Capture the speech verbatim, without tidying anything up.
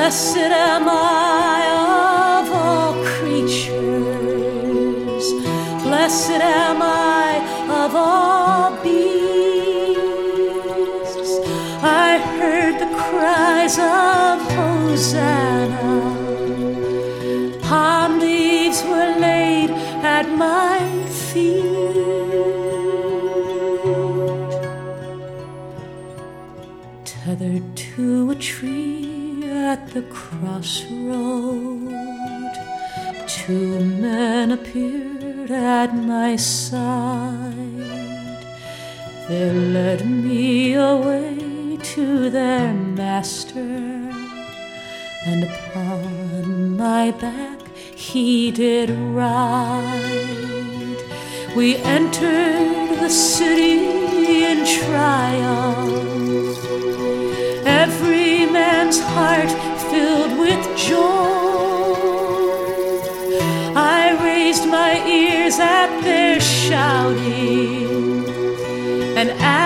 Blessed am I of all creatures, blessed am I of all beasts. I heard the cries of Hosanna, palm leaves were laid at my feet. Tethered to a tree at the crossroad, two men appeared at my side. They led me away to their master, and upon my back he did ride. We entered the city in triumph, every man's heart filled with joy. I raised my ears at their shouting, and